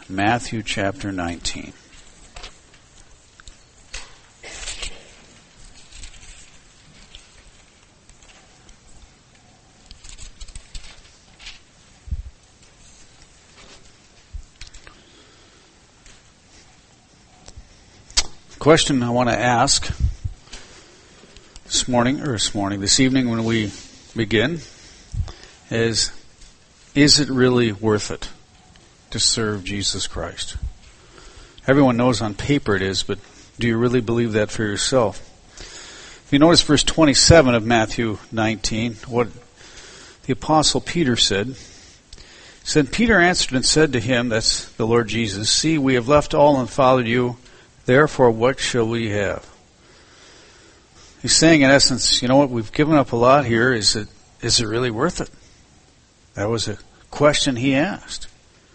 Matthew chapter 19. Question I want to ask this evening when we begin is it really worth it to serve Jesus Christ? Everyone knows on paper it is, but do you really believe that for yourself? If you notice verse 27 of Matthew 19, what the Apostle Peter said, Peter answered and said to him, that's the Lord Jesus, "See, we have left all and followed you. Therefore, what shall we have?" He's saying, in essence, you know what, we've given up a lot here. Is it really worth it? That was a question he asked.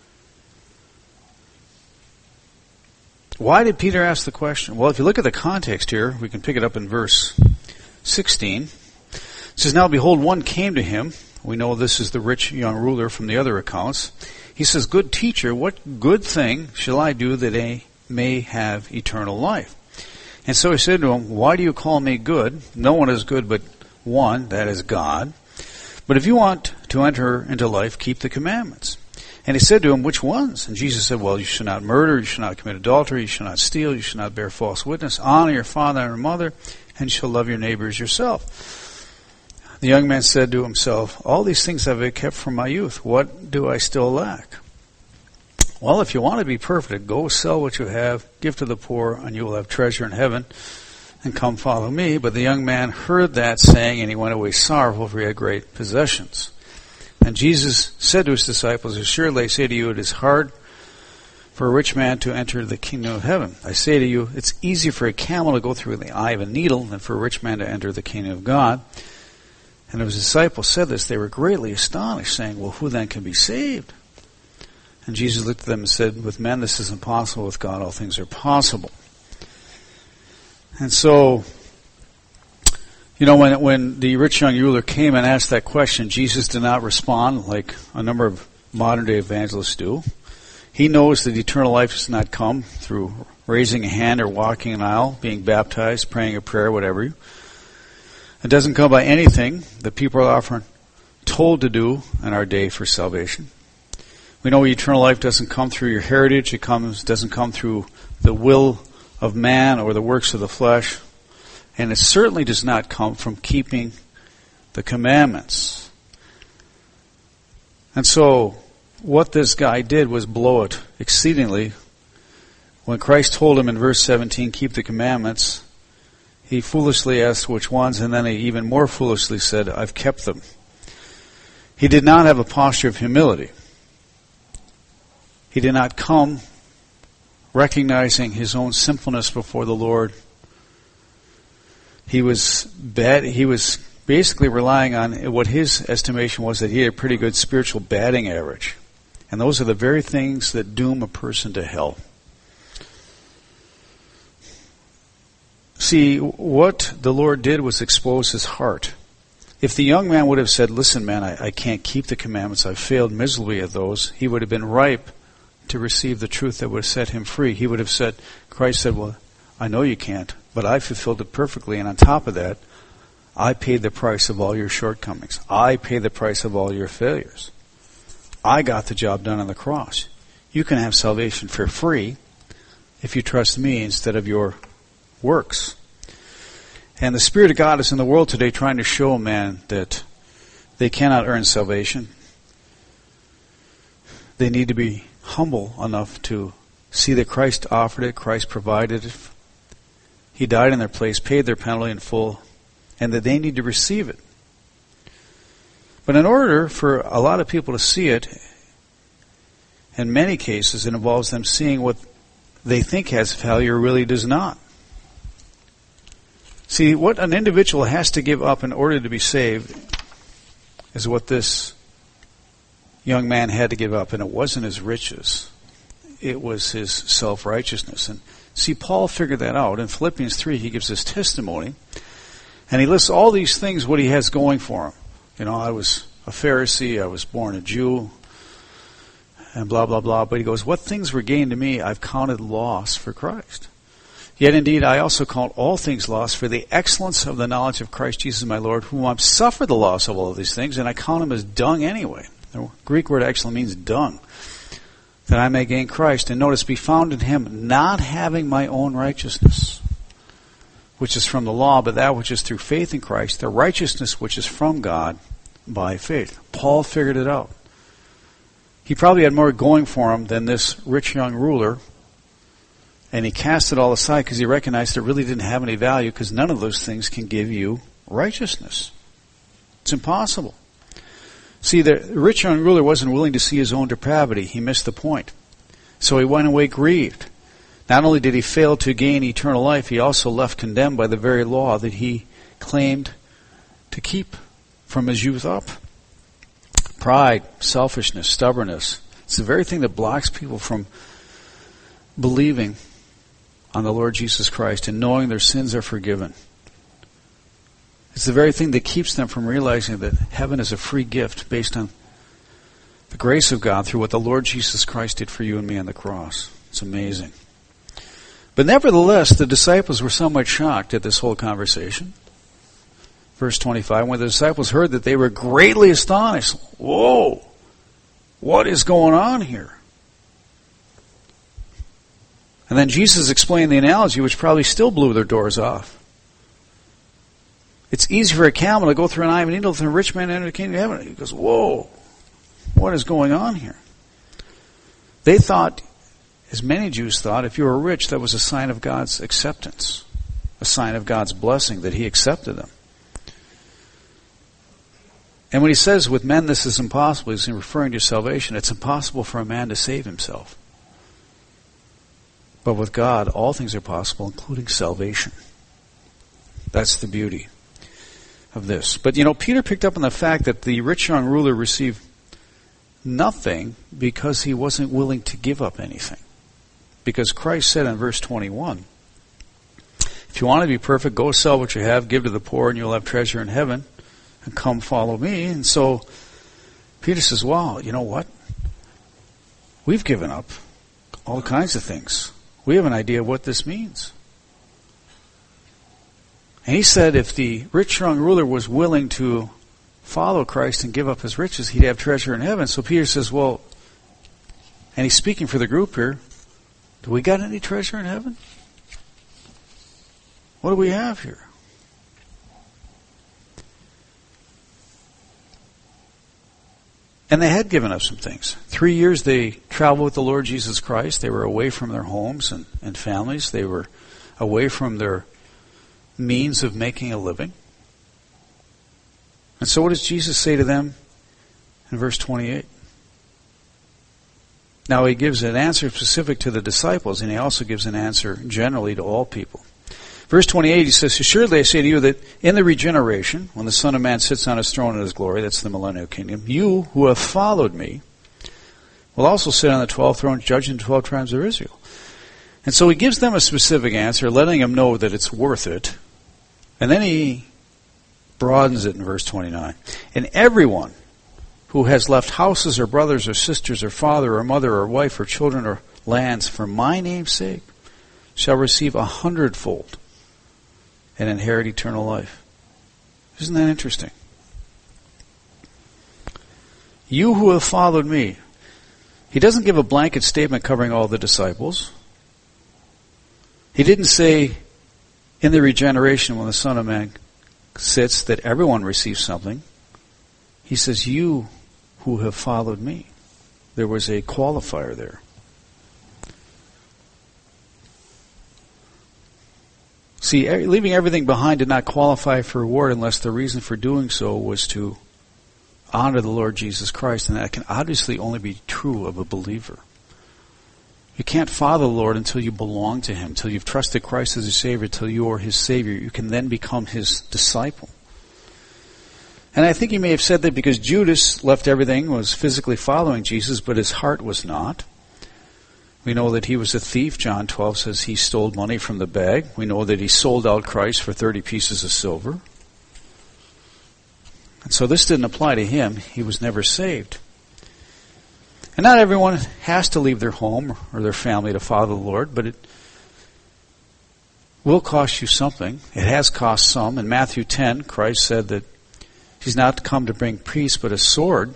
Why did Peter ask the question? Well, if you look at the context here, we can pick it up in verse 16. It says, "Now behold, one came to him." We know this is the rich young ruler from the other accounts. He says, "Good teacher, what good thing shall I do that I may have eternal life?" And so he said to him, "Why do you call me good? No one is good but one, that is God. But if you want to enter into life, keep the commandments." And he said to him, "Which ones?" And Jesus said, "Well, you should not murder, you should not commit adultery, you should not steal, you should not bear false witness, honor your father and mother, and you shall love your neighbor as yourself." The young man said to himself, "All these things have I kept from my youth. What do I still lack?" "Well, if you want to be perfect, go sell what you have, give to the poor, and you will have treasure in heaven, and come follow me." But the young man heard that saying, and he went away sorrowful, for he had great possessions. And Jesus said to his disciples, "Assuredly I say to you, it is hard for a rich man to enter the kingdom of heaven. I say to you, it's easier for a camel to go through the eye of a needle than for a rich man to enter the kingdom of God." And his disciples said this, they were greatly astonished, saying, "Well, who then can be saved?" And Jesus looked at them and said, "With men this is impossible, with God all things are possible." And so, you know, when the rich young ruler came and asked that question, Jesus did not respond like a number of modern-day evangelists do. He knows that eternal life does not come through raising a hand or walking an aisle, being baptized, praying a prayer, whatever. It doesn't come by anything that people are often told to do in our day for salvation. We know eternal life doesn't come through your heritage. It doesn't come through the will of man or the works of the flesh. And it certainly does not come from keeping the commandments. And so, what this guy did was blow it exceedingly. When Christ told him in verse 17, "Keep the commandments," he foolishly asked which ones, and then he even more foolishly said, "I've kept them." He did not have a posture of humility. He did not come recognizing his own sinfulness before the Lord. He was basically relying on what his estimation was, that he had a pretty good spiritual batting average. And those are the very things that doom a person to hell. See, what the Lord did was expose his heart. If the young man would have said, "Listen, man, I can't keep the commandments. I've failed miserably at those," he would have been ripe to receive the truth that would have set him free. He would have said, Christ said, "Well, I know you can't, but I fulfilled it perfectly. And on top of that, I paid the price of all your shortcomings. I paid the price of all your failures. I got the job done on the cross. You can have salvation for free if you trust me instead of your works." And the Spirit of God is in the world today trying to show man that they cannot earn salvation. They need to be humble enough to see that Christ offered it, Christ provided it. He died in their place, paid their penalty in full, and that they need to receive it. But in order for a lot of people to see it, in many cases it involves them seeing what they think has value or really does not. See, what an individual has to give up in order to be saved is what this young man had to give up, and it wasn't his riches. It was his self-righteousness. And see, Paul figured that out. In Philippians 3, he gives his testimony, and he lists all these things, what he has going for him. You know, I was a Pharisee, I was born a Jew, and blah, blah, blah. But he goes, what things were gained to me, I've counted loss for Christ. Yet indeed I also count all things lost for the excellence of the knowledge of Christ Jesus my Lord, whom I've suffered the loss of all of these things, and I count him as dung anyway. The Greek word actually means dung. That I may gain Christ, and notice, be found in him, not having my own righteousness, which is from the law, but that which is through faith in Christ, the righteousness which is from God by faith. Paul figured it out. He probably had more going for him than this rich young ruler, and he cast it all aside because he recognized it really didn't have any value, because none of those things can give you righteousness. It's impossible. See, the rich young ruler wasn't willing to see his own depravity. He missed the point. So he went away grieved. Not only did he fail to gain eternal life, he also left condemned by the very law that he claimed to keep from his youth up. Pride, selfishness, stubbornness. It's the very thing that blocks people from believing on the Lord Jesus Christ and knowing their sins are forgiven. It's the very thing that keeps them from realizing that heaven is a free gift based on the grace of God through what the Lord Jesus Christ did for you and me on the cross. It's amazing. But nevertheless, the disciples were somewhat shocked at this whole conversation. Verse 25, when the disciples heard that, they were greatly astonished. Whoa! What is going on here? And then Jesus explained the analogy, which probably still blew their doors off. It's easy for a camel to go through an eye of a needle than a rich man to enter the kingdom of heaven. He goes, whoa, what is going on here? They thought, as many Jews thought, if you were rich, that was a sign of God's acceptance, a sign of God's blessing, that he accepted them. And when he says, with men this is impossible, he's referring to salvation. It's impossible for a man to save himself. But with God, all things are possible, including salvation. That's the beauty of this. But Peter picked up on the fact that the rich young ruler received nothing because he wasn't willing to give up anything. Because Christ said in verse 21, if you want to be perfect, go sell what you have, give to the poor, and you'll have treasure in heaven, and come follow me. And so Peter says, wow, you know what? We've given up all kinds of things. We have an idea of what this means. And he said if the rich young ruler was willing to follow Christ and give up his riches, he'd have treasure in heaven. So Peter says, well, and he's speaking for the group here, do we got any treasure in heaven? What do we have here? And they had given up some things. 3 years they traveled with the Lord Jesus Christ. They were away from their homes and families. They were away from their means of making a living. And so what does Jesus say to them in verse 28? Now he gives an answer specific to the disciples, and he also gives an answer generally to all people. Verse 28, he says, assuredly I say to you that in the regeneration, when the Son of Man sits on his throne in his glory, that's the millennial kingdom, you who have followed me will also sit on the 12th throne, judging the 12 tribes of Israel. And so he gives them a specific answer, letting them know that it's worth it. And then he broadens it in verse 29. And everyone who has left houses or brothers or sisters or father or mother or wife or children or lands for my name's sake shall receive 100-fold and inherit eternal life. Isn't that interesting? You who have followed me. He doesn't give a blanket statement covering all the disciples. He didn't say in the regeneration when the Son of Man sits that everyone receives something. He says, you who have followed me. There was a qualifier there. See, leaving everything behind did not qualify for reward unless the reason for doing so was to honor the Lord Jesus Christ, and that can obviously only be true of a believer. You can't follow the Lord until you belong to him, until you've trusted Christ as your Savior, until you are his Savior. You can then become his disciple. And I think he may have said that because Judas left everything, was physically following Jesus, but his heart was not. We know that he was a thief. John 12 says he stole money from the bag. We know that he sold out Christ for 30 pieces of silver. And so this didn't apply to him. He was never saved. And not everyone has to leave their home or their family to follow the Lord, but it will cost you something. It has cost some. In Matthew 10, Christ said that he's not come to bring peace, but a sword,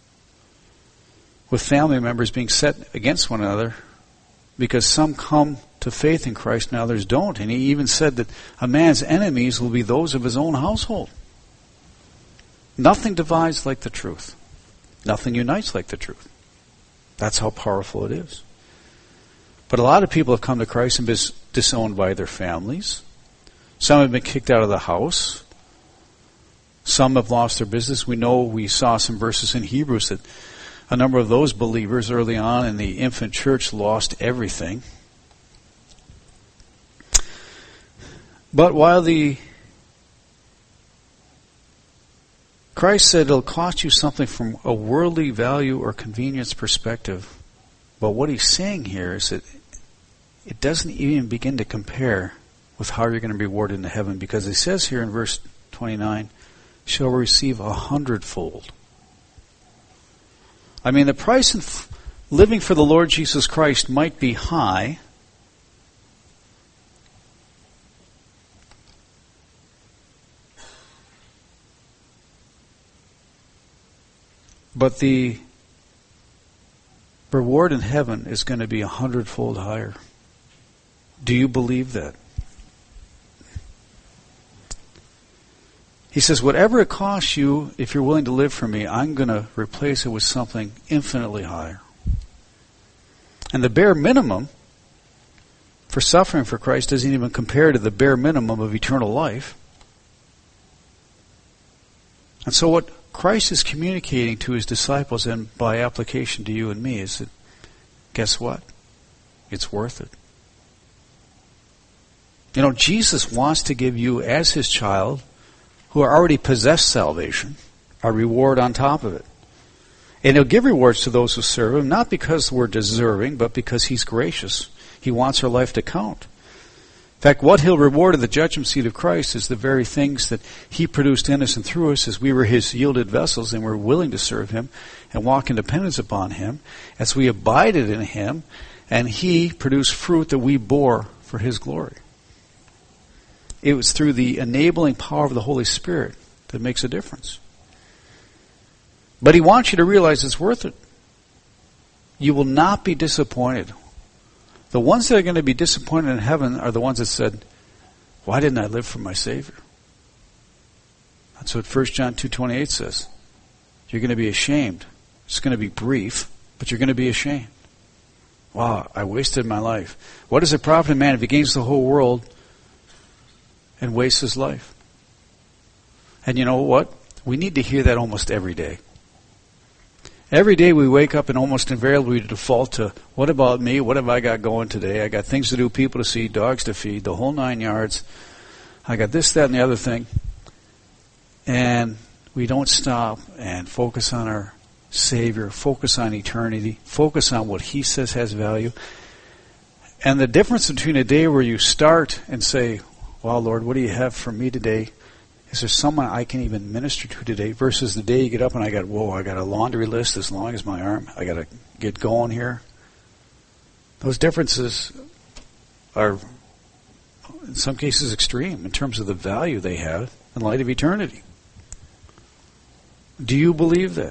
with family members being set against one another, because some come to faith in Christ and others don't. And he even said that a man's enemies will be those of his own household. Nothing divides like the truth. Nothing unites like the truth. That's how powerful it is. But a lot of people have come to Christ and been disowned by their families. Some have been kicked out of the house. Some have lost their business. We saw some verses in Hebrews that a number of those believers early on in the infant church lost everything. But while Christ said it'll cost you something from a worldly value or convenience perspective, but what he's saying here is that it doesn't even begin to compare with how you're going to be rewarded in heaven, because he says here in verse 29, shall receive 100-fold. I mean, the price of living for the Lord Jesus Christ might be high, but the reward in heaven is going to be 100-fold higher. Do you believe that? He says, whatever it costs you, if you're willing to live for me, I'm going to replace it with something infinitely higher. And the bare minimum for suffering for Christ doesn't even compare to the bare minimum of eternal life. And so what Christ is communicating to his disciples, and by application to you and me, is that, guess what? It's worth it. You know, Jesus wants to give you, as his child, who already possess salvation, a reward on top of it. And he'll give rewards to those who serve him, not because we're deserving, but because he's gracious. He wants our life to count. In fact, what he'll reward at the judgment seat of Christ is the very things that he produced in us and through us as we were his yielded vessels and were willing to serve him and walk in dependence upon him, as we abided in him, and he produced fruit that we bore for his glory. It was through the enabling power of the Holy Spirit that makes a difference. But he wants you to realize it's worth it. You will not be disappointed. The ones that are going to be disappointed in heaven are the ones that said, why didn't I live for my Savior? That's what 1 John 2:28 says. You're going to be ashamed. It's going to be brief, but you're going to be ashamed. Wow, I wasted my life. What does it profit a man if he gains the whole world and wastes his life? And you know what? We need to hear that almost every day. Every day we wake up and almost invariably we default to, what about me? What have I got going today? I got things to do, people to see, dogs to feed, the whole 9 yards. I got this, that, and the other thing. And we don't stop and focus on our Savior, focus on eternity, focus on what he says has value. And the difference between a day where you start and say, wow, Lord, what do you have for me today? Is there someone I can even minister to today? Versus the day you get up and I got a laundry list as long as my arm. I got to get going here. Those differences are, in some cases, extreme in terms of the value they have in light of eternity. Do you believe that?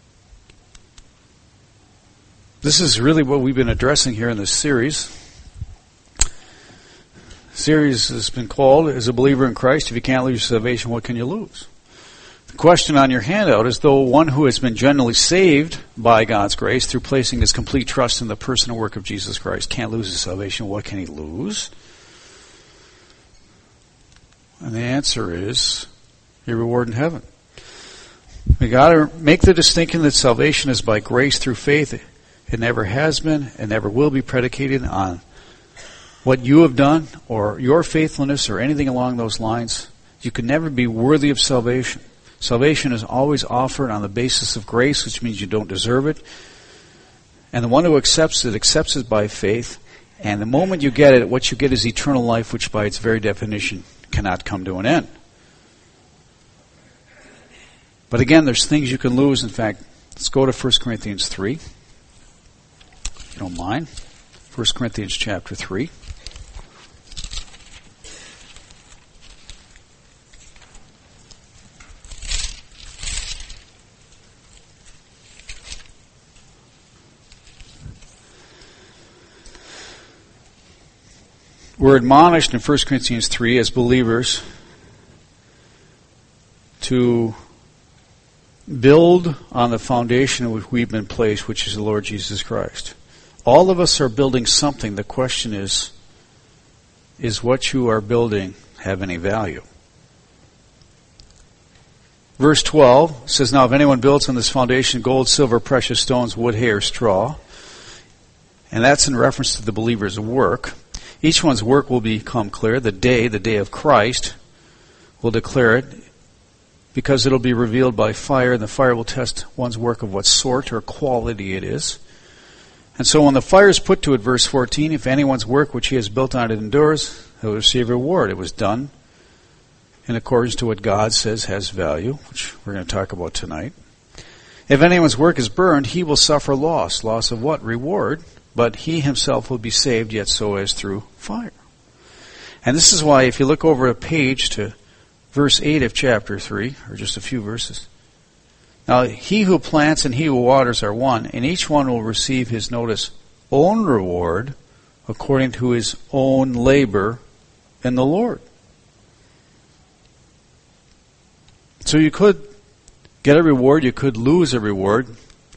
This is really what we've been addressing here in this series. Series has been called, as a believer in Christ, if you can't lose your salvation, what can you lose? The question on your handout is, though one who has been genuinely saved by God's grace through placing his complete trust in the person and work of Jesus Christ can't lose his salvation, what can he lose? And the answer is your reward in heaven. We got to make the distinction that salvation is by grace through faith. It never has been and never will be predicated on what you have done or your faithfulness or anything along those lines. You can never be worthy of salvation. Salvation is always offered on the basis of grace, which means you don't deserve it. And the one who accepts it by faith. And the moment you get it, what you get is eternal life, which by its very definition cannot come to an end. But again, there's things you can lose. In fact, let's go to 1 Corinthians 3. if you don't mind. 1 Corinthians chapter 3. We're admonished in 1 Corinthians 3 as believers to build on the foundation in which we've been placed, which is the Lord Jesus Christ. All of us are building something. The question is what you are building have any value? Verse 12 says, now if anyone builds on this foundation gold, silver, precious stones, wood, hay, or straw, and that's in reference to the believer's work, each one's work will become clear. The day of Christ, will declare it, because it'll be revealed by fire, and the fire will test one's work of what sort or quality it is. And so when the fire is put to it, verse 14, if anyone's work which he has built on it endures, he will receive a reward. It was done in accordance to what God says has value, which we're going to talk about tonight. If anyone's work is burned, he will suffer loss. Loss of what? Reward. But he himself will be saved, yet so as through fire. And this is why if you look over a page to verse 8 of chapter 3, or just a few verses. Now, he who plants and he who waters are one, and each one will receive his, notice, own reward according to his own labor in the Lord. So you could get a reward, you could lose a reward.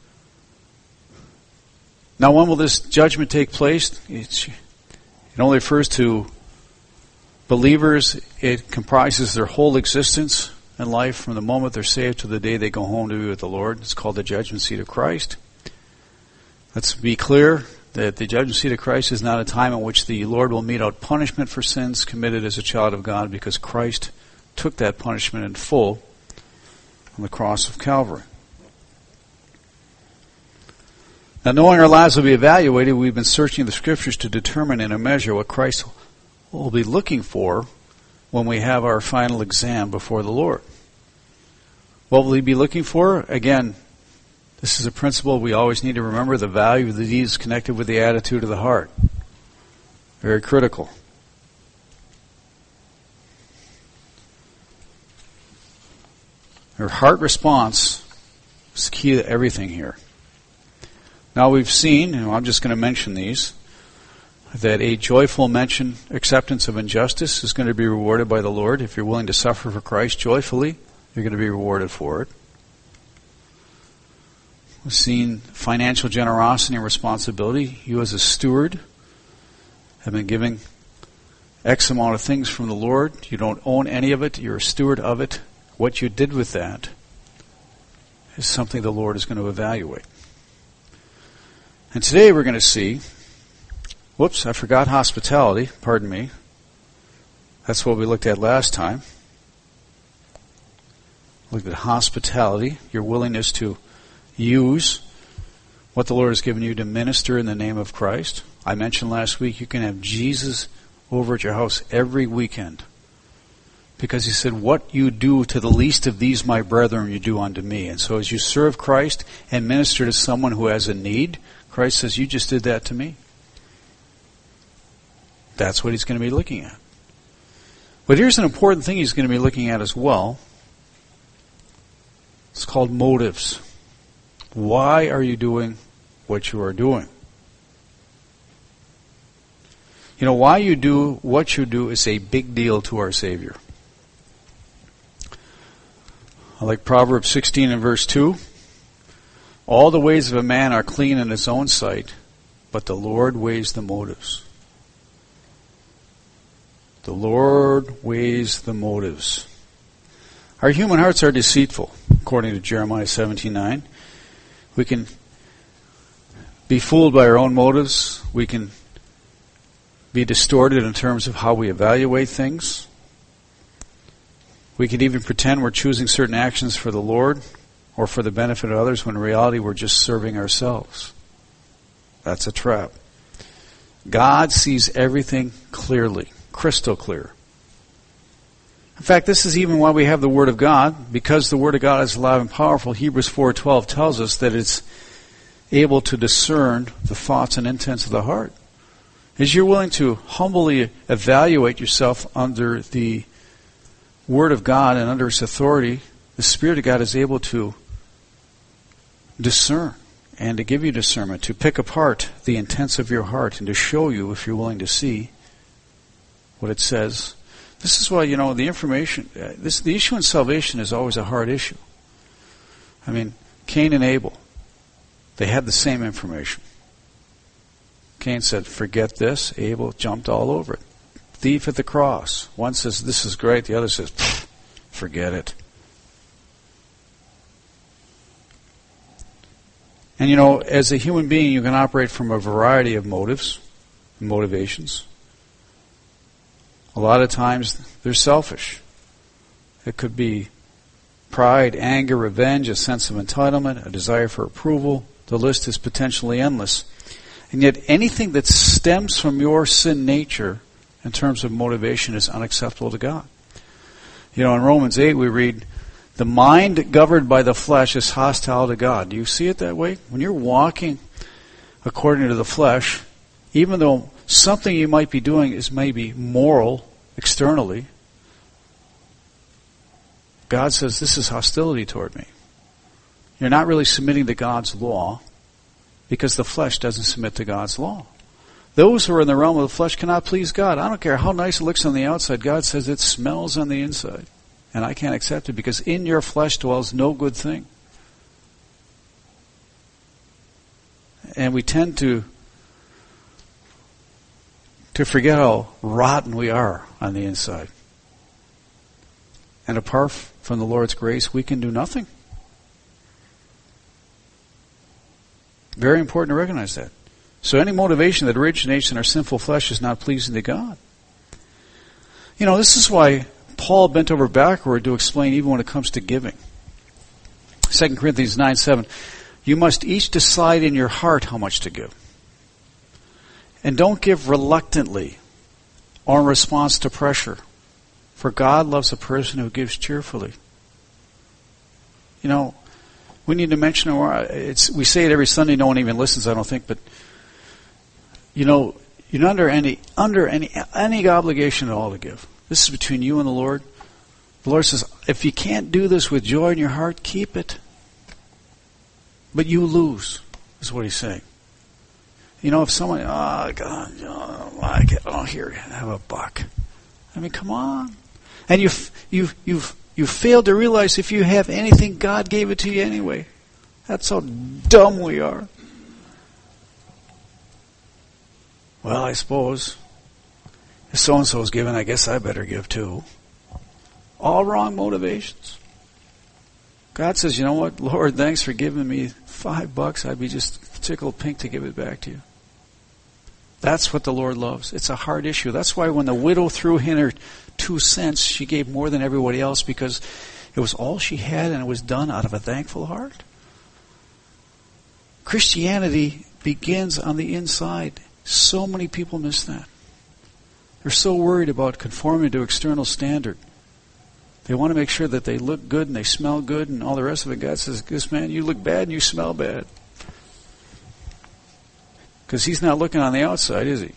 Now, when will this judgment take place? It only refers to believers. It comprises their whole existence and life from the moment they're saved to the day they go home to be with the Lord. It's called the judgment seat of Christ. Let's be clear that the judgment seat of Christ is not a time in which the Lord will mete out punishment for sins committed as a child of God, because Christ took that punishment in full on the cross of Calvary. Now, knowing our lives will be evaluated, we've been searching the Scriptures to determine in a measure what Christ will be looking for when we have our final exam before the Lord. What will he be looking for? Again, this is a principle we always need to remember. The value of the deed is connected with the attitude of the heart. Very critical. Your heart response is key to everything here. Now we've seen, and I'm just going to mention these, that a joyful acceptance of injustice is going to be rewarded by the Lord. If you're willing to suffer for Christ joyfully, you're going to be rewarded for it. We've seen financial generosity and responsibility. You as a steward have been giving X amount of things from the Lord. You don't own any of it. You're a steward of it. What you did with that is something the Lord is going to evaluate. And today we're going to see, I forgot hospitality, pardon me. That's what we looked at last time. Looked at hospitality, your willingness to use what the Lord has given you to minister in the name of Christ. I mentioned last week you can have Jesus over at your house every weekend, because he said, what you do to the least of these my brethren you do unto me. And so as you serve Christ and minister to someone who has a need, Christ says, you just did that to me. That's what he's going to be looking at. But here's an important thing he's going to be looking at as well. It's called motives. Why are you doing what you are doing? You know, why you do what you do is a big deal to our Savior. I like Proverbs 16 and verse 2. All the ways of a man are clean in his own sight, but the Lord weighs the motives. The Lord weighs the motives. Our human hearts are deceitful, according to Jeremiah 17:9. We can be fooled by our own motives. We can be distorted in terms of how we evaluate things. We can even pretend we're choosing certain actions for the Lord or for the benefit of others, when in reality we're just serving ourselves. That's a trap. God sees everything clearly, crystal clear. In fact, this is even why we have the Word of God, because the Word of God is alive and powerful. Hebrews 4:12 tells us that it's able to discern the thoughts and intents of the heart. As you're willing to humbly evaluate yourself under the Word of God and under its authority, the Spirit of God is able to discern and to give you discernment, to pick apart the intents of your heart and to show you, if you're willing to see, what it says. This is why, the information, the issue in salvation is always a hard issue. I mean, Cain and Abel, they had the same information. Cain said, forget this. Abel jumped all over it. Thief at the cross. One says, this is great. The other says, forget it. And as a human being, you can operate from a variety of motives, motivations. A lot of times, they're selfish. It could be pride, anger, revenge, a sense of entitlement, a desire for approval. The list is potentially endless. And yet, anything that stems from your sin nature, in terms of motivation, is unacceptable to God. In Romans 8, we read, the mind governed by the flesh is hostile to God. Do you see it that way? When you're walking according to the flesh, even though something you might be doing is maybe moral externally, God says this is hostility toward me. You're not really submitting to God's law because the flesh doesn't submit to God's law. Those who are in the realm of the flesh cannot please God. I don't care how nice it looks on the outside. God says it smells on the inside. And I can't accept it because in your flesh dwells no good thing. And we tend to forget how rotten we are on the inside. And apart from the Lord's grace, we can do nothing. Very important to recognize that. So any motivation that originates in our sinful flesh is not pleasing to God. This is why Paul bent over backward to explain even when it comes to giving. 2 Corinthians 9:7, you must each decide in your heart how much to give. And don't give reluctantly or in response to pressure, for God loves a person who gives cheerfully. We need to mention we say it every Sunday, no one even listens, I don't think, but you're not under any obligation at all to give. This is between you and the Lord. The Lord says, if you can't do this with joy in your heart, keep it. But you lose, is what he's saying. If someone, here, have a buck. I mean, come on. And you've failed to realize if you have anything, God gave it to you anyway. That's how dumb we are. Well, I suppose if so-and-so is giving, I guess I better give too. All wrong motivations. God says, you know what, Lord, thanks for giving me $5. I'd be just tickled pink to give it back to you. That's what the Lord loves. It's a hard issue. That's why when the widow threw in her 2 cents, she gave more than everybody else because it was all she had and it was done out of a thankful heart. Christianity begins on the inside. So many people miss that. They're so worried about conforming to external standard. They want to make sure that they look good and they smell good and all the rest of it. God says, this man, you look bad and you smell bad. Because he's not looking on the outside, is he?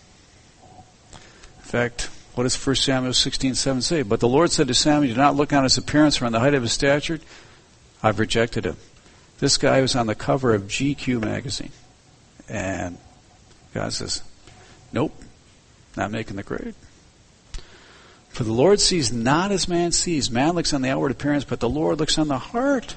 In fact, what does 1 Samuel 16:7 say? But the Lord said to Samuel, do not look on his appearance or on the height of his stature. I've rejected him. This guy was on the cover of GQ magazine. And God says, nope, not making the grade. For the Lord sees not as man sees. Man looks on the outward appearance, but the Lord looks on the heart.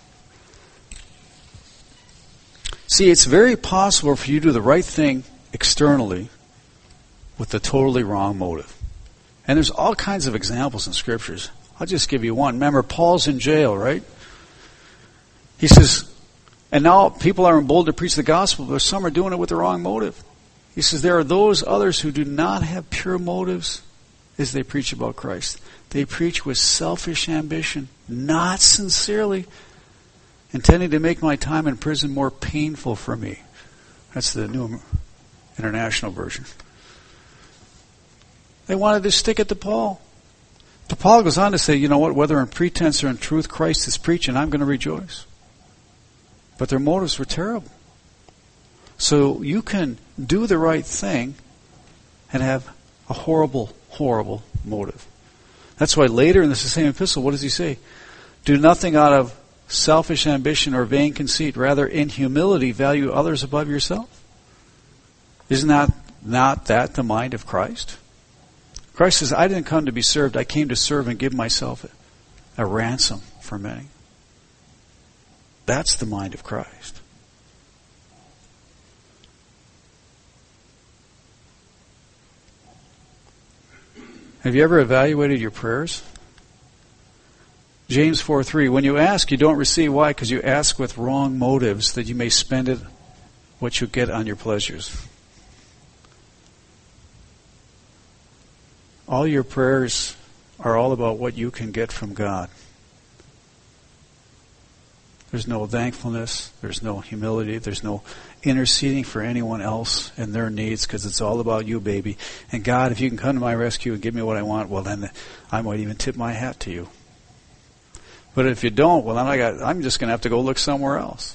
See, it's very possible for you to do the right thing externally with the totally wrong motive. And there's all kinds of examples in scriptures. I'll just give you one. Remember, Paul's in jail, right? He says, and now people are emboldened to preach the gospel, but some are doing it with the wrong motive. He says, there are those others who do not have pure motives as they preach about Christ. They preach with selfish ambition, not sincerely, intending to make my time in prison more painful for me. That's the New International Version. They wanted to stick it to Paul. But Paul goes on to say, you know what, whether in pretense or in truth, Christ is preaching, I'm going to rejoice. But their motives were terrible. So you can do the right thing and have a horrible, horrible motive. That's why later in this same epistle, what does he say? Do nothing out of selfish ambition or vain conceit. Rather, in humility, value others above yourself. Isn't that not that the mind of Christ? Christ says, I didn't come to be served. I came to serve and give myself a ransom for many. That's the mind of Christ. Have you ever evaluated your prayers? James 4:3, when you ask, you don't receive. Why? Because you ask with wrong motives, that you may spend it what you get on your pleasures. All your prayers are all about what you can get from God. There's no thankfulness, there's no humility, there's no interceding for anyone else and their needs, because it's all about you, baby. And God, if you can come to my rescue and give me what I want, well then I might even tip my hat to you. But if you don't, well then I'm just going to have to go look somewhere else.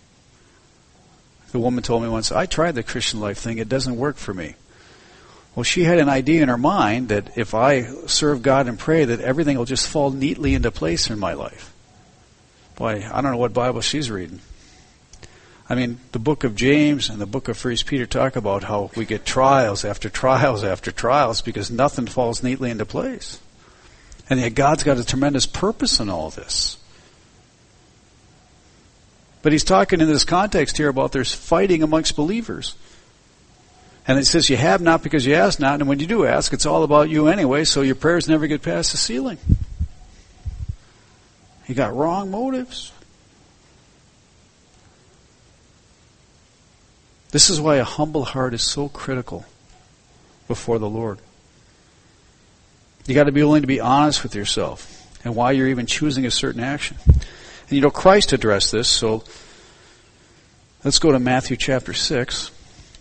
The woman told me once, I tried the Christian life thing, it doesn't work for me. Well, she had an idea in her mind that if I serve God and pray, that everything will just fall neatly into place in my life. Boy, I don't know what Bible she's reading. I mean, the book of James and the book of 1 Peter talk about how we get trials after trials after trials because nothing falls neatly into place. And yet God's got a tremendous purpose in all this. But he's talking in this context here about there's fighting amongst believers. And it says you have not because you ask not, and when you do ask, it's all about you anyway, so your prayers never get past the ceiling. You got wrong motives. This is why a humble heart is so critical before the Lord. You got to be willing to be honest with yourself and why you're even choosing a certain action. And you know, Christ addressed this, so let's go to Matthew chapter 6.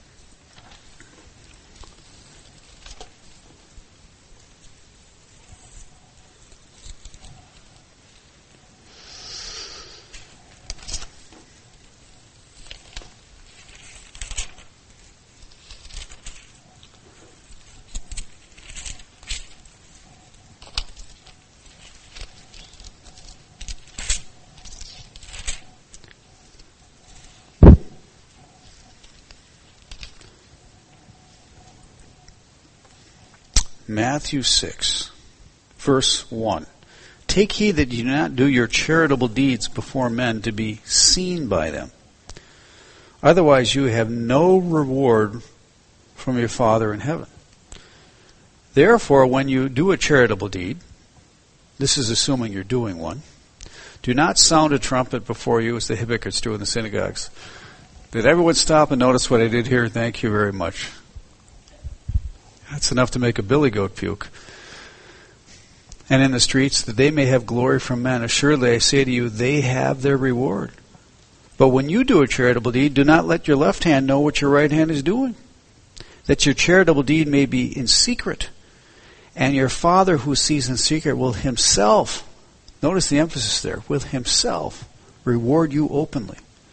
Matthew 6, verse 1. Take heed that you do not do your charitable deeds before men to be seen by them. Otherwise you have no reward from your Father in heaven. Therefore, when you do a charitable deed, this is assuming you're doing one, do not sound a trumpet before you as the hypocrites do in the synagogues. Did everyone stop and notice what I did here? Thank you very much. That's enough to make a billy goat puke. And in the streets, that they may have glory from men. Assuredly, I say to you, they have their reward. But when you do a charitable deed, do not let your left hand know what your right hand is doing, that your charitable deed may be in secret. And your Father who sees in secret will himself, notice the emphasis there, will himself reward you openly.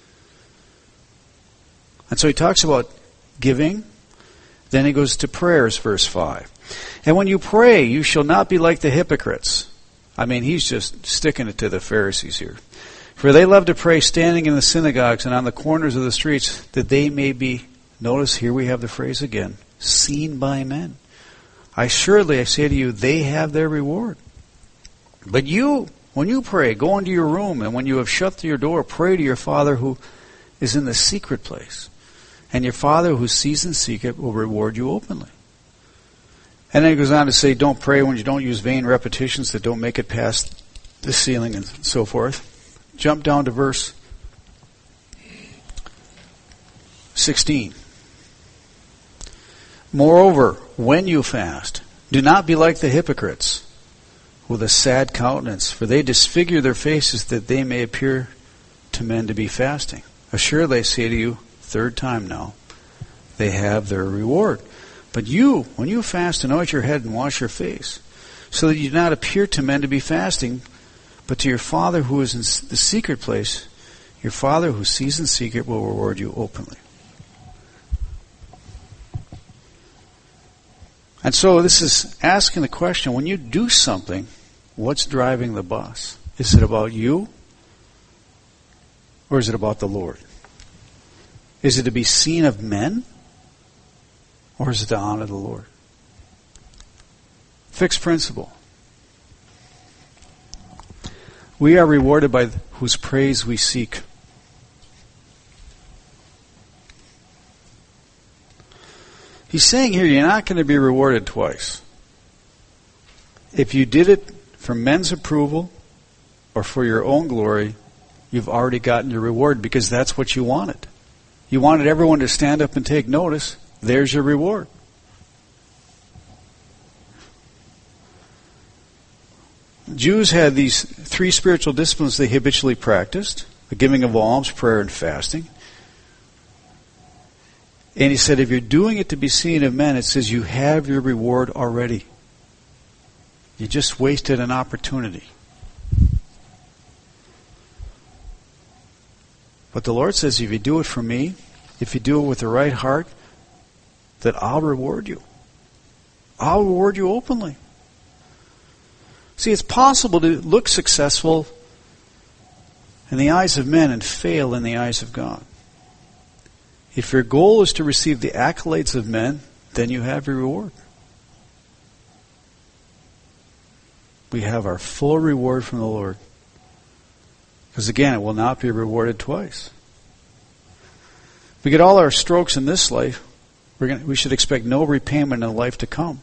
And so he talks about giving. Then he goes to prayers, verse 5. And when you pray, you shall not be like the hypocrites. I mean, he's just sticking it to the Pharisees here. For they love to pray standing in the synagogues and on the corners of the streets, that they may be, notice here we have the phrase again, seen by men. Assuredly, I say to you, they have their reward. But you, when you pray, go into your room, and when you have shut your door, pray to your Father who is in the secret place. And your Father who sees in secret will reward you openly. And then he goes on to say, don't pray when you don't use vain repetitions that don't make it past the ceiling and so forth. Jump down to verse 16. Moreover, when you fast, do not be like the hypocrites with a sad countenance, for they disfigure their faces that they may appear to men to be fasting. Assuredly, I say to you, third time now, they have their reward. But you, when you fast, anoint your head and wash your face, so that you do not appear to men to be fasting, but to your Father who is in the secret place. Your Father who sees in secret will reward you openly. And so this is asking the question, when you do something, what's driving the bus? Is it about you? Or is it about the Lord? Is it to be seen of men? Or is it to honor the Lord? Fixed principle. We are rewarded by whose praise we seek. He's saying here, you're not going to be rewarded twice. If you did it for men's approval or for your own glory, you've already gotten your reward because that's what you wanted. You wanted everyone to stand up and take notice. There's your reward. Jews had these 3 spiritual disciplines they habitually practiced: the giving of alms, prayer, and fasting. And he said, if you're doing it to be seen of men, it says you have your reward already. You just wasted an opportunity. But the Lord says, if you do it for me, if you do it with the right heart, that I'll reward you. I'll reward you openly. See, it's possible to look successful in the eyes of men and fail in the eyes of God. If your goal is to receive the accolades of men, then you have your reward. We have our full reward from the Lord. Because again, it will not be rewarded twice. If we get all our strokes in this life, we should expect no repayment in the life to come.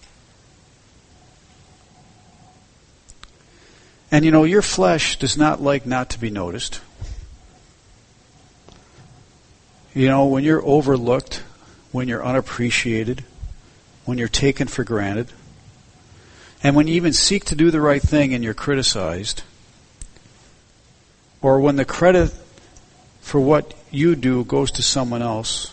And you know, your flesh does not like not to be noticed. You know, when you're overlooked, when you're unappreciated, when you're taken for granted, and when you even seek to do the right thing and you're criticized, or when the credit for what you do goes to someone else,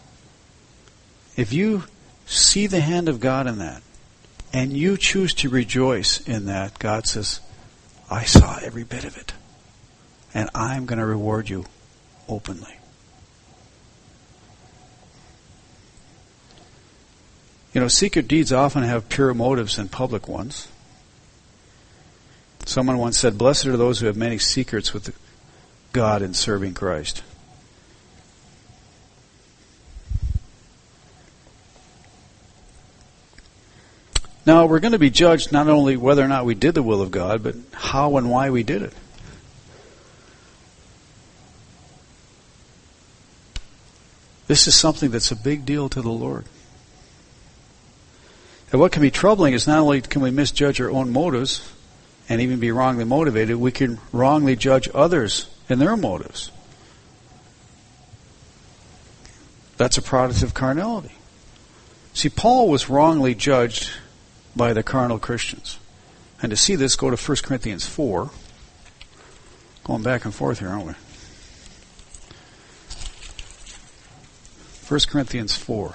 if you see the hand of God in that, and you choose to rejoice in that, God says, I saw every bit of it, and I'm going to reward you openly. You know, secret deeds often have pure motives than public ones. Someone once said, blessed are those who have many secrets with God in serving Christ. Now, we're going to be judged not only whether or not we did the will of God, but how and why we did it. This is something that's a big deal to the Lord. And what can be troubling is not only can we misjudge our own motives and even be wrongly motivated, we can wrongly judge others in their motives. That's a product of carnality. See, Paul was wrongly judged by the carnal Christians. And to see this, go to 1 Corinthians 4. Going back and forth here, aren't we? 1 Corinthians 4.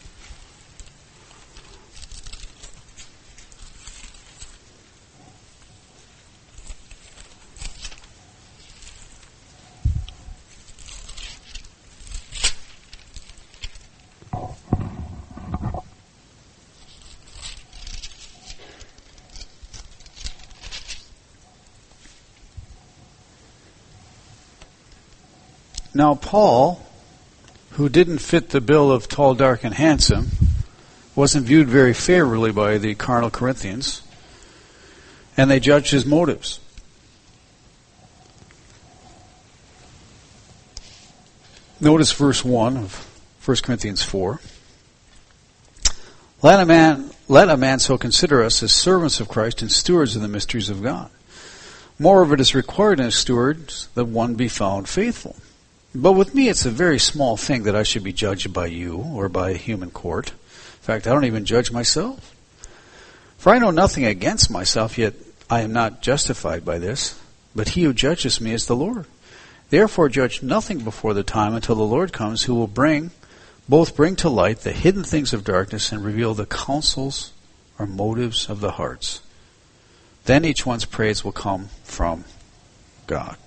Now Paul, who didn't fit the bill of tall, dark, and handsome, wasn't viewed very favorably by the carnal Corinthians, and they judged his motives. Notice verse 1 of 1 Corinthians 4. Let a man so consider us as servants of Christ and stewards of the mysteries of God. Moreover, it is required in a steward that one be found faithful. But with me, it's a very small thing that I should be judged by you or by a human court. In fact, I don't even judge myself. For I know nothing against myself, yet I am not justified by this. But he who judges me is the Lord. Therefore judge nothing before the time until the Lord comes, who will bring to light the hidden things of darkness and reveal the counsels or motives of the hearts. Then each one's praise will come from God.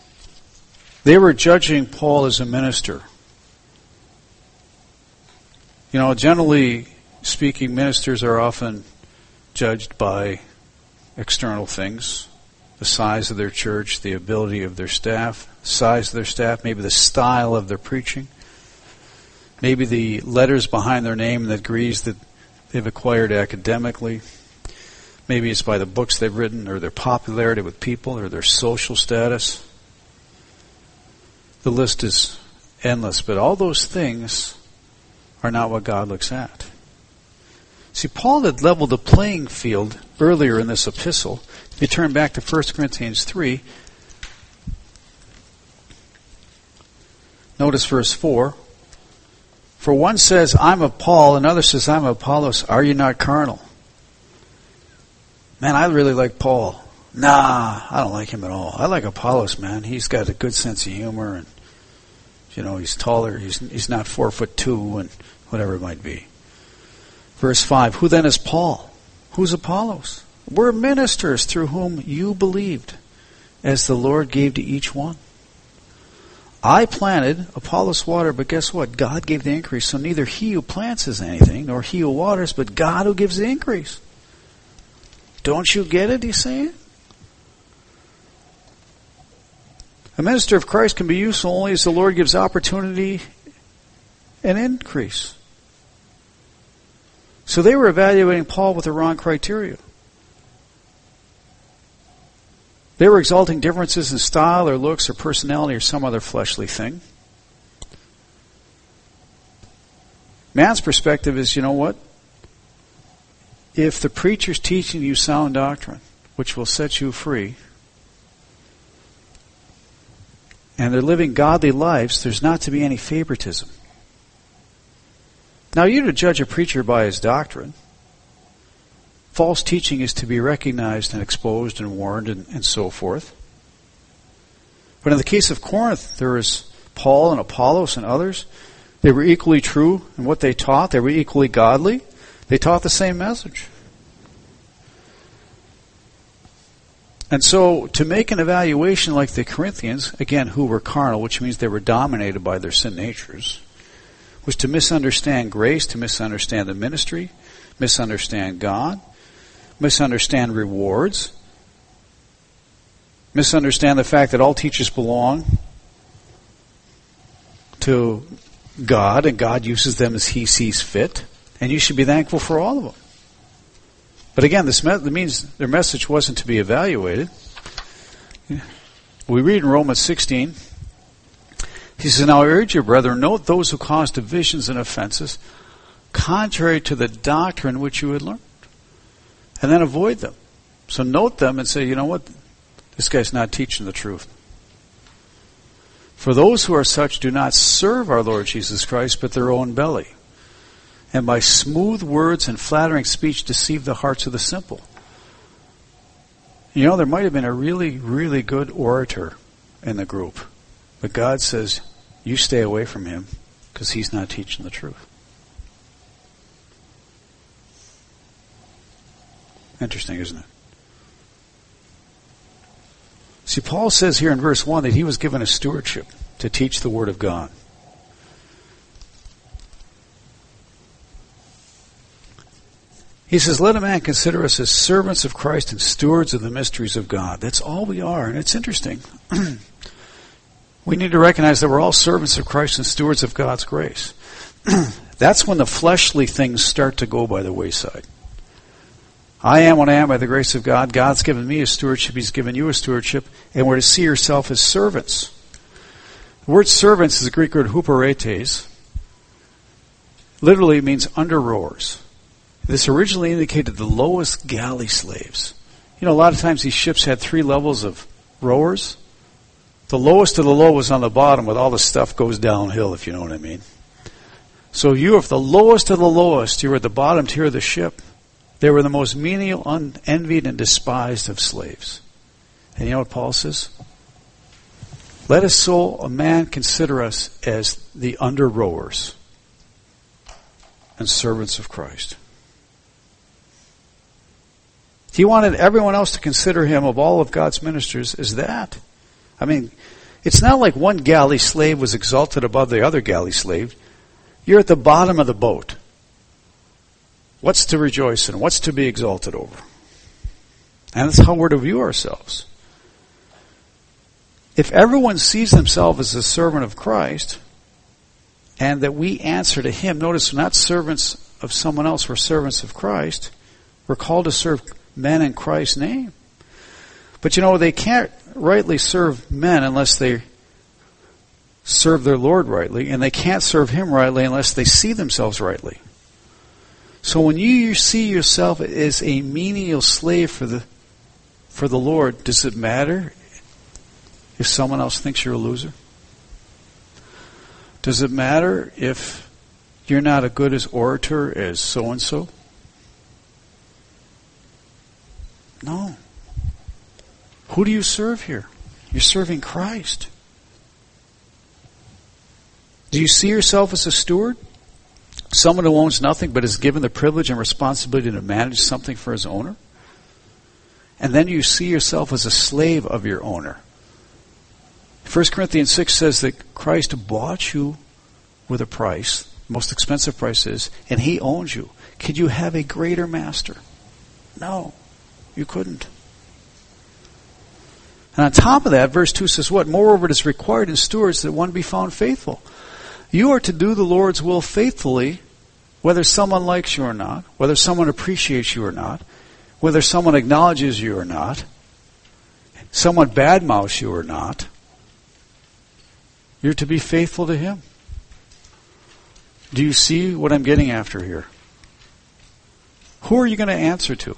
They were judging Paul as a minister. Generally speaking, ministers are often judged by external things. The size of their church, the ability of their staff, size of their staff, maybe the style of their preaching, maybe the letters behind their name and the degrees that they've acquired academically. Maybe it's by the books they've written or their popularity with people or their social status. The list is endless, but all those things are not what God looks at. See, Paul had leveled the playing field earlier in this epistle. If you turn back to 1 Corinthians 3, notice verse 4. For one says, I'm of Paul, another says, I'm of Apollos. Are you not carnal? Man, I really like Paul. Nah, I don't like him at all. I like Apollos, man. He's got a good sense of humor, and he's taller. He's not 4'2", and whatever it might be. Verse 5, who then is Paul? Who's Apollos? We're ministers through whom you believed, as the Lord gave to each one. I planted, Apollos watered, but guess what? God gave the increase. So neither he who plants is anything, nor he who waters, but God who gives the increase. Don't you get it, he's saying? A minister of Christ can be useful only as the Lord gives opportunity and increase. So they were evaluating Paul with the wrong criteria. They were exalting differences in style or looks or personality or some other fleshly thing. Man's perspective is, you know what? If the preacher's teaching you sound doctrine, which will set you free, and they're living godly lives, there's not to be any favoritism. Now, you're to judge a preacher by his doctrine. False teaching is to be recognized and exposed and warned and so forth. But in the case of Corinth, there was Paul and Apollos and others. They were equally true in what they taught. They were equally godly. They taught the same message. And so, to make an evaluation like the Corinthians, again, who were carnal, which means they were dominated by their sin natures, was to misunderstand grace, to misunderstand the ministry, misunderstand God, misunderstand rewards, misunderstand the fact that all teachers belong to God, and God uses them as He sees fit, and you should be thankful for all of them. But again, this means their message wasn't to be evaluated. We read in Romans 16, he says, now I urge you, brethren, note those who cause divisions and offenses, contrary to the doctrine which you had learned, and then avoid them. So note them and say, you know what? This guy's not teaching the truth. For those who are such do not serve our Lord Jesus Christ, but their own belly, and by smooth words and flattering speech deceive the hearts of the simple. There might have been a really, really good orator in the group, but God says, you stay away from him because he's not teaching the truth. Interesting, isn't it? See, Paul says here in verse 1 that he was given a stewardship to teach the Word of God. He says, let a man consider us as servants of Christ and stewards of the mysteries of God. That's all we are. And it's interesting. We need to recognize that we're all servants of Christ and stewards of God's grace. That's when the fleshly things start to go by the wayside. I am what I am by the grace of God. God's given me a stewardship. He's given you a stewardship. And we're to see yourself as servants. The word servants is the Greek word huperetes. Literally means under rowers. This originally indicated the lowest galley slaves. A lot of times these ships had 3 levels of rowers. The lowest of the low was on the bottom, with all the stuff goes downhill, if you know what I mean. So you are the lowest of the lowest. You were at the bottom tier of the ship. They were the most menial, unenvied, and despised of slaves. And you know what Paul says? Let us so a man consider us as the under rowers and servants of Christ. He wanted everyone else to consider him, of all of God's ministers, as that. I mean, it's not like one galley slave was exalted above the other galley slave. You're at the bottom of the boat. What's to rejoice in? What's to be exalted over? And that's how we're to view ourselves. If everyone sees themselves as a servant of Christ, and that we answer to Him, notice we're not servants of someone else, we're servants of Christ. We're called to serve men in Christ's name. But they can't rightly serve men unless they serve their Lord rightly, and they can't serve Him rightly unless they see themselves rightly. So when you see yourself as a menial slave for the Lord, does it matter if someone else thinks you're a loser? Does it matter if you're not as good as orator as so-and-so? No. Who do you serve here? You're serving Christ. Do you see yourself as a steward? Someone who owns nothing but is given the privilege and responsibility to manage something for his owner? And then you see yourself as a slave of your owner. 1 Corinthians 6 says that Christ bought you with a price, the most expensive price is, and He owns you. Could you have a greater master? No, you couldn't. And on top of that, verse 2 says what? Moreover, it is required in stewards that one be found faithful. You are to do the Lord's will faithfully, whether someone likes you or not, whether someone appreciates you or not, whether someone acknowledges you or not, someone badmouths you or not. You're to be faithful to Him. Do you see what I'm getting after here? Who are you going to answer to?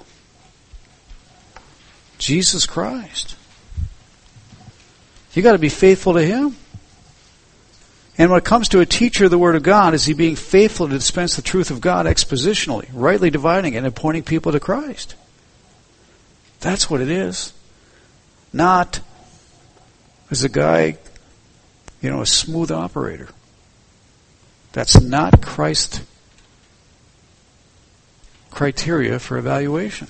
Jesus Christ. You got to be faithful to Him. And when it comes to a teacher of the Word of God, is he being faithful to dispense the truth of God expositionally, rightly dividing it and pointing people to Christ? That's what it is. Not as a guy, a smooth operator. That's not Christ's criteria for evaluation.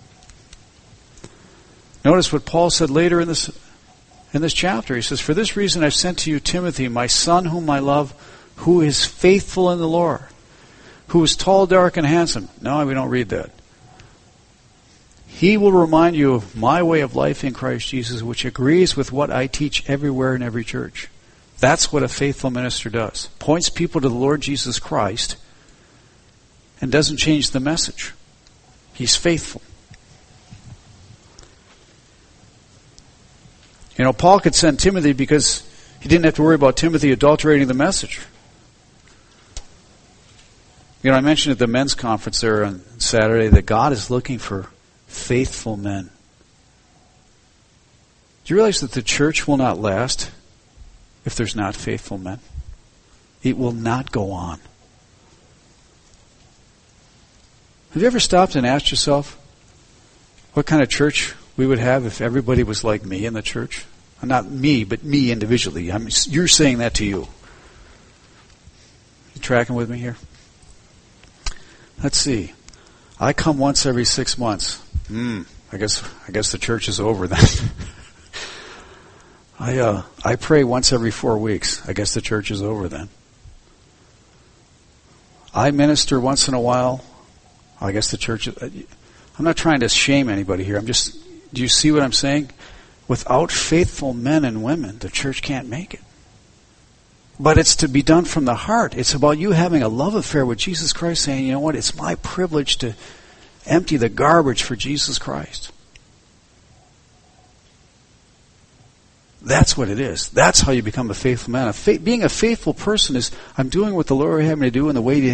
Notice what Paul said later in this chapter. He says, "For this reason I've sent to you Timothy, my son whom I love, who is faithful in the Lord, who is tall, dark, and handsome." No, we don't read that. "He will remind you of my way of life in Christ Jesus, which agrees with what I teach everywhere in every church." That's what a faithful minister does. Points people to the Lord Jesus Christ and doesn't change the message. He's faithful. Paul could send Timothy because he didn't have to worry about Timothy adulterating the message. I mentioned at the men's conference there on Saturday that God is looking for faithful men. Do you realize that the church will not last if there's not faithful men? It will not go on. Have you ever stopped and asked yourself what kind of church we would have if everybody was like me in the church? Not me, but me individually. You're saying that to you. You tracking with me here? Let's see. I come once every 6 months. I guess the church is over then. I pray once every 4 weeks. I guess the church is over then. I minister once in a while. I guess the church is... I'm not trying to shame anybody here. Do you see what I'm saying? Without faithful men and women, the church can't make it. But it's to be done from the heart. It's about you having a love affair with Jesus Christ, saying, you know what, it's my privilege to empty the garbage for Jesus Christ. That's what it is. That's how you become a faithful man. Being a faithful person is, I'm doing what the Lord would have me to do in the way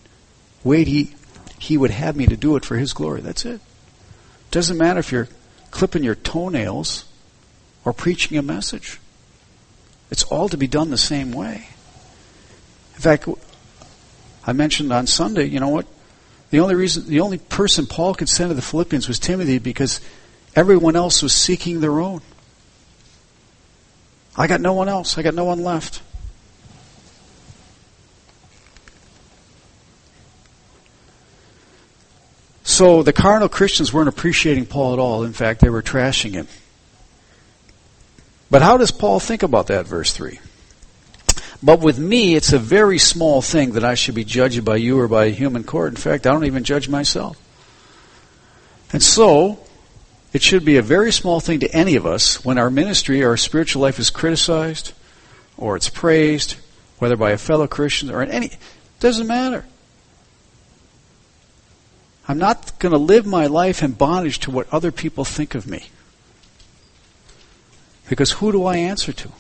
He would have me to do it for His glory. That's it. Doesn't matter if you're clipping your toenails or preaching a message. It's all to be done the same way. In fact, I mentioned on Sunday, you know what? The only person Paul could send to the Philippians was Timothy, because everyone else was seeking their own. I got no one else. I got no one left. So the carnal Christians weren't appreciating Paul at all. In fact, they were trashing him. But how does Paul think about that, verse 3? But with me, it's a very small thing that I should be judged by you or by a human court. In fact, I don't even judge myself. And so, it should be a very small thing to any of us when our ministry, our spiritual life is criticized, or it's praised, whether by a fellow Christian or it doesn't matter. I'm not going to live my life in bondage to what other people think of me. Because who do I answer to?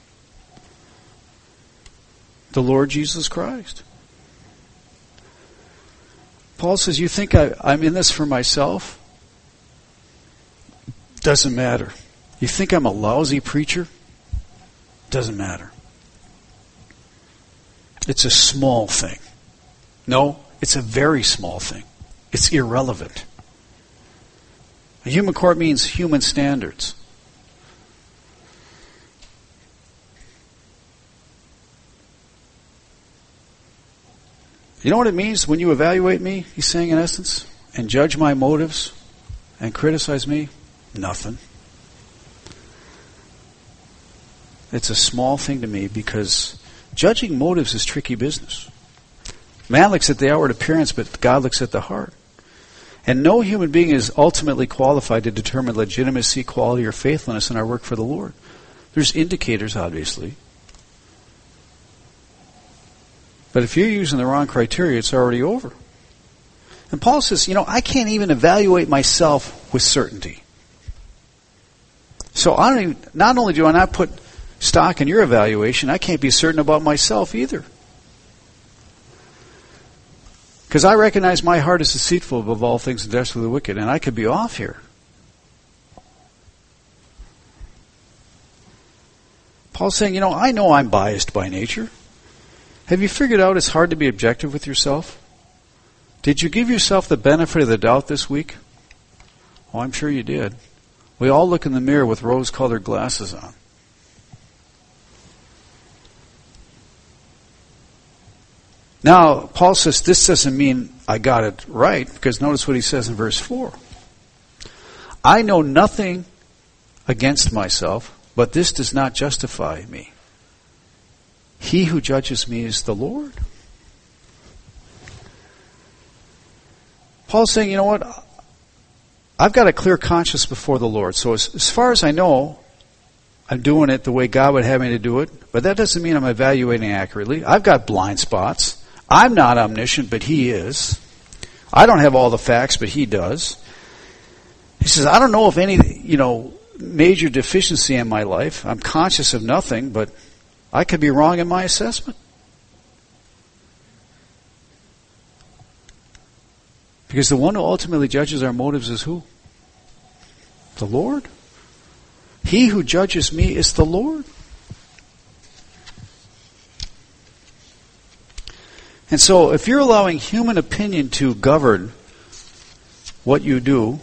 The Lord Jesus Christ. Paul says, you think I'm in this for myself? Doesn't matter. You think I'm a lousy preacher? Doesn't matter. It's a small thing. No, it's a very small thing. It's irrelevant. A human court means human standards. You know what it means when you evaluate me, he's saying in essence, and judge my motives and criticize me? Nothing. It's a small thing to me because judging motives is tricky business. Man looks at the outward appearance, but God looks at the heart. And no human being is ultimately qualified to determine legitimacy, quality, or faithfulness in our work for the Lord. There's indicators, obviously. But if you're using the wrong criteria, it's already over. And Paul says, I can't even evaluate myself with certainty. So not only do I not put stock in your evaluation, I can't be certain about myself either. Because I recognize my heart is deceitful above all things and desperately wicked, and I could be off here. Paul's saying, I know I'm biased by nature. Have you figured out it's hard to be objective with yourself? Did you give yourself the benefit of the doubt this week? Oh, I'm sure you did. We all look in the mirror with rose-colored glasses on. Now, Paul says this doesn't mean I got it right, because notice what he says in verse 4. I know nothing against myself, but this does not justify me. He who judges me is the Lord. Paul's saying, you know what? I've got a clear conscience before the Lord. So as far as I know, I'm doing it the way God would have me to do it. But that doesn't mean I'm evaluating accurately. I've got blind spots. I'm not omniscient, but He is. I don't have all the facts, but He does. He says, I don't know of any, major deficiency in my life. I'm conscious of nothing, but I could be wrong in my assessment. Because the one who ultimately judges our motives is who? The Lord. He who judges me is the Lord. And so if you're allowing human opinion to govern what you do,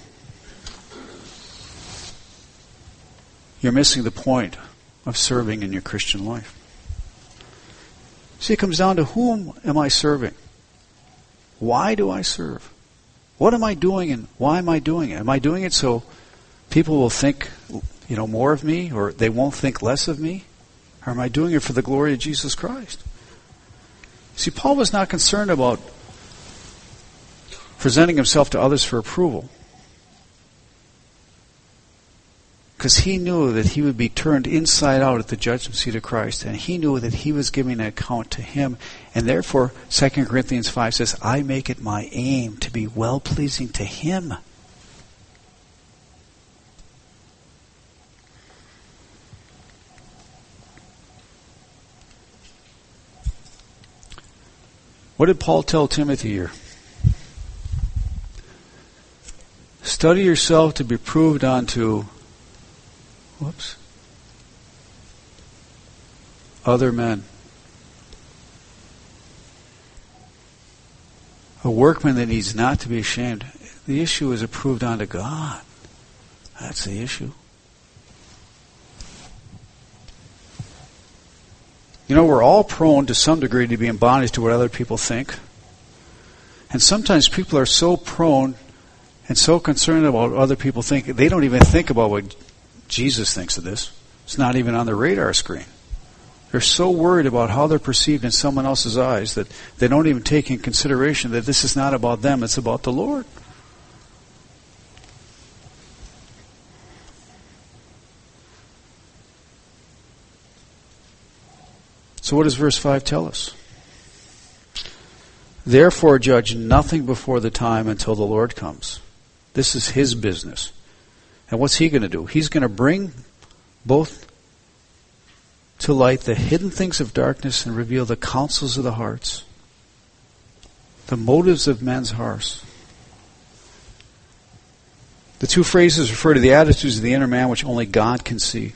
you're missing the point of serving in your Christian life. See, it comes down to whom am I serving? Why do I serve? What am I doing and why am I doing it? Am I doing it so people will think, more of me, or they won't think less of me? Or am I doing it for the glory of Jesus Christ? See, Paul was not concerned about presenting himself to others for approval, because he knew that he would be turned inside out at the judgment seat of Christ, and he knew that he was giving an account to him, and therefore 2 Corinthians 5 says, I make it my aim to be well-pleasing to him. What did Paul tell Timothy here? Study yourself to be proved unto other men. A workman that needs not to be ashamed. The issue is approved unto God. That's the issue. We're all prone to some degree to be in bondage to what other people think. And sometimes people are so prone and so concerned about what other people think, they don't even think about what Jesus thinks of this. It's not even on the radar screen. They're so worried about how they're perceived in someone else's eyes that they don't even take in consideration that this is not about them, it's about the Lord. So what does verse 5 tell us? Therefore judge nothing before the time until the Lord comes. This is His business. And what's He going to do? He's going to bring both to light the hidden things of darkness and reveal the counsels of the hearts, the motives of men's hearts. The two phrases refer to the attitudes of the inner man which only God can see.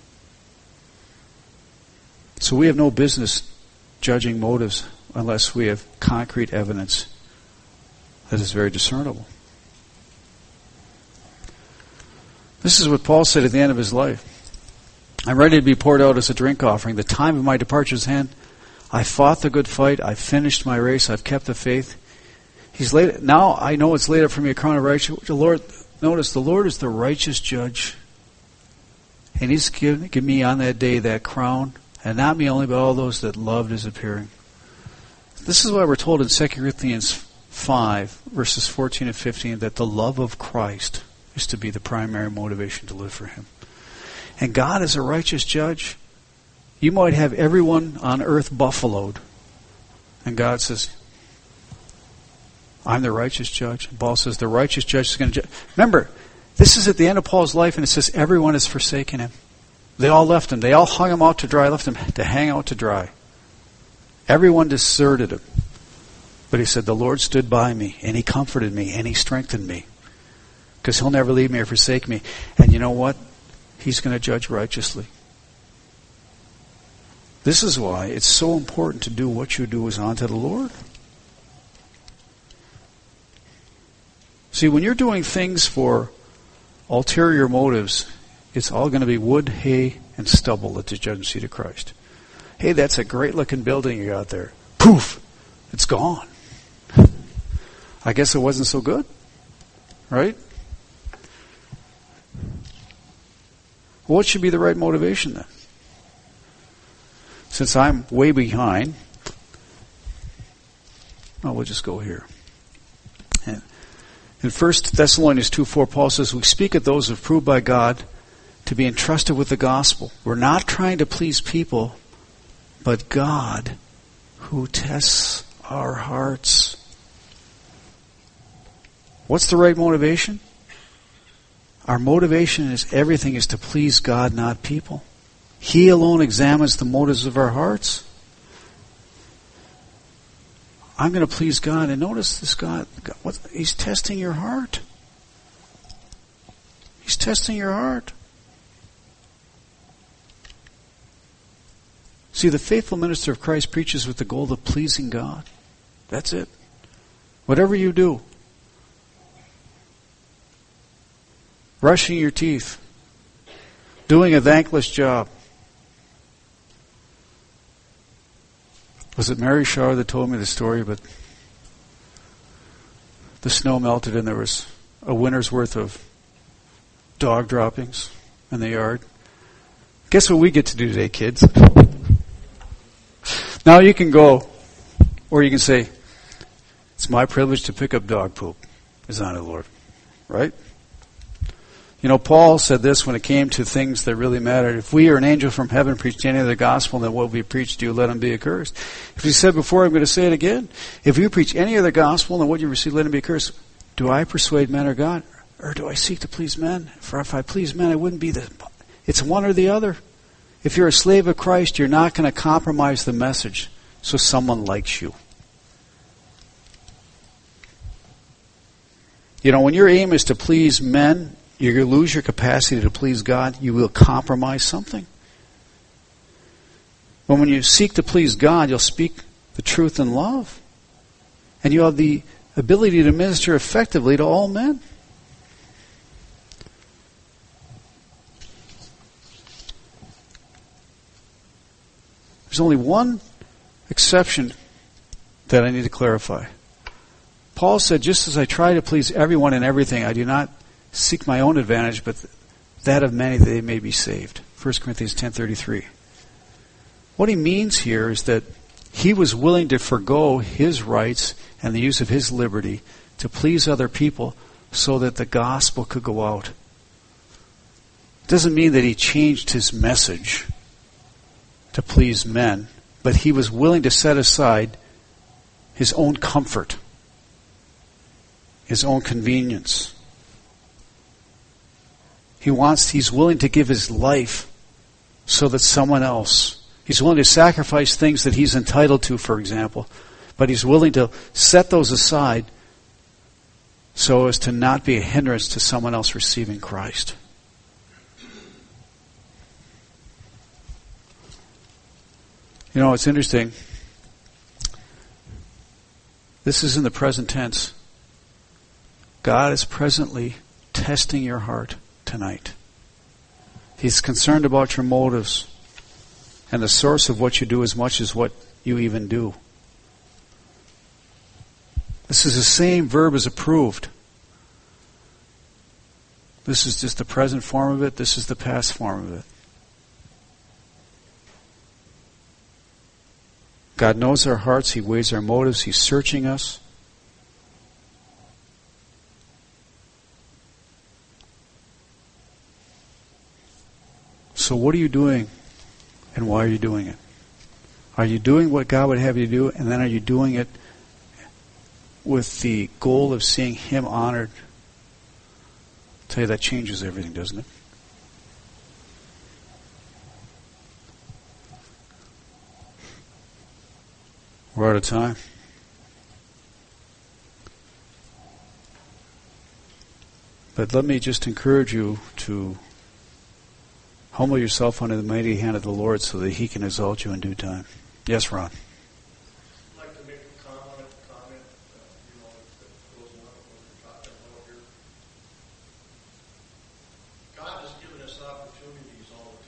So we have no business judging motives unless we have concrete evidence that is very discernible. This is what Paul said at the end of his life. I'm ready to be poured out as a drink offering. The time of my departure is at hand. I fought the good fight. I've finished my race. I've kept the faith. Now I know it's laid up for me a crown of righteousness. The Lord, notice, the Lord is the righteous judge. And He's given me on that day that crown. And not me only, but all those that loved His appearing. This is why we're told in 2 Corinthians 5, verses 14 and 15, that the love of Christ is to be the primary motivation to live for Him. And God is a righteous judge. You might have everyone on earth buffaloed. And God says, I'm the righteous judge. And Paul says the righteous judge is going to judge. Remember, this is at the end of Paul's life, and it says everyone has forsaken him. They all left him. They all hung him out to dry, left him to hang out to dry. Everyone deserted him. But he said, the Lord stood by me, and He comforted me, and He strengthened me. Because He'll never leave me or forsake me. And you know what? He's going to judge righteously. This is why it's so important to do what you do is unto the Lord. See, when you're doing things for ulterior motives, it's all going to be wood, hay, and stubble at the judgment seat of Christ. Hey, that's a great looking building you got there. Poof! It's gone. I guess it wasn't so good. Right? What should be the right motivation then? Since I'm way behind, we'll just go here. In 1 Thessalonians 2:4, Paul says, we speak of those approved by God to be entrusted with the gospel. We're not trying to please people, but God who tests our hearts. What's the right motivation? Our motivation is everything is to please God, not people. He alone examines the motives of our hearts. I'm going to please God. And notice this God, He's testing your heart. He's testing your heart. See, the faithful minister of Christ preaches with the goal of pleasing God. That's it. Whatever you do. Brushing your teeth. Doing a thankless job. Was it Mary Shaw that told me the story? But the snow melted and there was a winter's worth of dog droppings in the yard. Guess what we get to do today, kids? Now you can go, or you can say, it's my privilege to pick up dog poop. Is on the Lord. Right? You know, Paul said this when it came to things that really mattered. If we or an angel from heaven preached any other gospel than what we preached to you, let him be accursed. If he said before, I'm going to say it again. If you preach any other gospel than what you received, let him be accursed. Do I persuade men or God? Or do I seek to please men? For if I please men, I wouldn't be the... It's one or the other. If you're a slave of Christ, you're not going to compromise the message so someone likes you. You know, when your aim is to please men, you're going to lose your capacity to please God. You will compromise something. But when you seek to please God, you'll speak the truth in love. And you have the ability to minister effectively to all men. There's only one exception that I need to clarify. Paul said, just as I try to please everyone in everything, I do not seek my own advantage, but that of many that they may be saved. 1 Corinthians 10:33. What he means here is that he was willing to forgo his rights and the use of his liberty to please other people so that the gospel could go out. It doesn't mean that he changed his message to please men, but he was willing to set aside his own comfort, his own convenience. He's willing to give his life so that someone else, he's willing to sacrifice things that he's entitled to, for example, but he's willing to set those aside so as to not be a hindrance to someone else receiving Christ. You know, it's interesting. This is in the present tense. God is presently testing your heart tonight. He's concerned about your motives and the source of what you do as much as what you even do. This is the same verb as approved. This is just the present form of it. This is the past form of it. God knows our hearts. He weighs our motives. He's searching us. So what are you doing, and why are you doing it? Are you doing what God would have you do, and then are you doing it with the goal of seeing Him honored? I'll tell you, that changes everything, doesn't it? We're out of time. But let me just encourage you to humble yourself under the mighty hand of the Lord so that He can exalt you in due time. Yes, Ron. I'd like to make a comment that goes along with what we're talking about here. God has given us opportunities all the